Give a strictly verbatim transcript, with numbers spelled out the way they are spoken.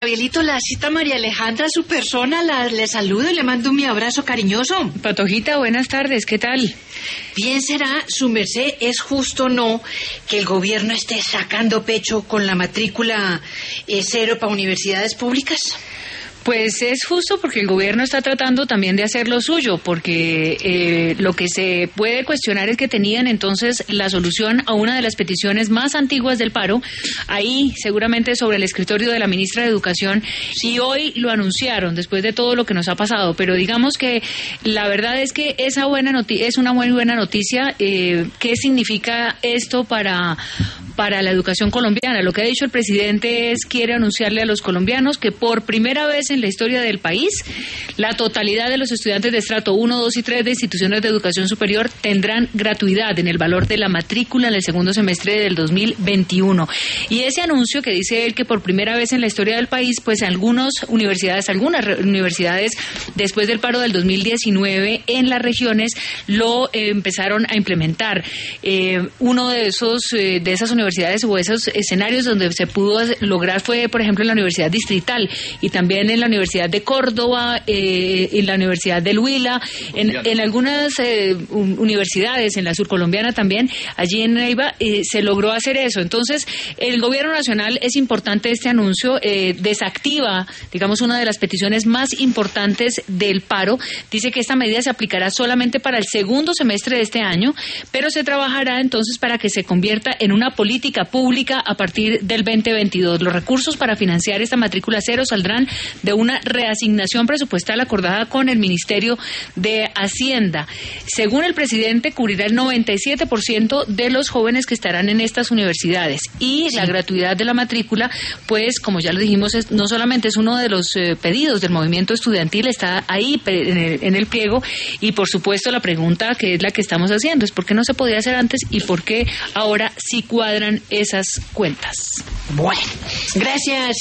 Abelito, la cita María Alejandra, su persona, la, le saludo y le mando mi abrazo cariñoso. Patojita, buenas tardes, ¿qué tal? Bien será, su merced, ¿es justo o no que el gobierno esté sacando pecho con la matrícula eh, cero para universidades públicas? Pues es justo porque el gobierno está tratando también de hacer lo suyo, porque eh, lo que se puede cuestionar es que tenían entonces la solución a una de las peticiones más antiguas del paro, ahí seguramente sobre el escritorio de la ministra de Educación, y hoy lo anunciaron después de todo lo que nos ha pasado, pero digamos que la verdad es que esa buena noti- es una muy buena noticia. Eh, ¿qué significa esto para... para la educación colombiana? Lo que ha dicho el presidente es, quiere anunciarle a los colombianos que por primera vez en la historia del país, la totalidad de los estudiantes de estrato uno, dos y tres de instituciones de educación superior tendrán gratuidad en el valor de la matrícula en el segundo semestre del dos mil veintiuno. Y ese anuncio que dice él que por primera vez en la historia del país, pues algunas universidades, algunas re- universidades después del paro del dos mil diecinueve en las regiones lo eh, empezaron a implementar. Eh, uno de esos eh, de esas universidades o esos escenarios donde se pudo lograr fue, por ejemplo, en la Universidad Distrital y también en la Universidad de Córdoba, eh, en la Universidad del Huila, en, en algunas eh, universidades, en la surcolombiana también, allí en Neiva, eh, se logró hacer eso. Entonces, el gobierno nacional, es importante este anuncio, eh, desactiva, digamos, una de las peticiones más importantes del paro. Dice que esta medida se aplicará solamente para el segundo semestre de este año, pero se trabajará entonces para que se convierta en una política pública a partir del veinte veintidós. Los recursos para financiar esta matrícula cero saldrán de una reasignación presupuestal acordada con el Ministerio de Hacienda. Según el presidente, cubrirá el noventa y siete por ciento de los jóvenes que estarán en estas universidades. Y sí, la gratuidad de la matrícula, pues, como ya lo dijimos, es, no solamente es uno de los eh, pedidos del movimiento estudiantil, está ahí en el, en el pliego, y por supuesto la pregunta que es la que estamos haciendo es ¿por qué no se podía hacer antes y por qué ahora sí cuadran esas cuentas? Bueno, gracias.